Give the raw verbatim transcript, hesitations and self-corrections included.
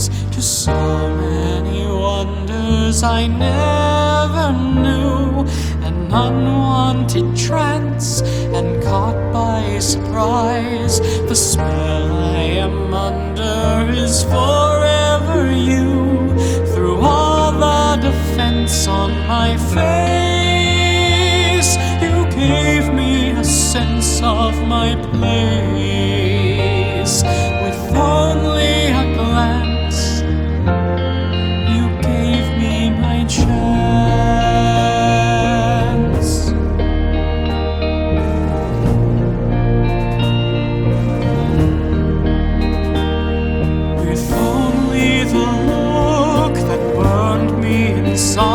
eyes to so many wonders I never knew. An unwanted trance, and caught by surprise, the spell I am under is forever you. Through all the defense on my face, you gave me a sense of my place. With only a glance, you gave me my chance. With only the look that burned me inside,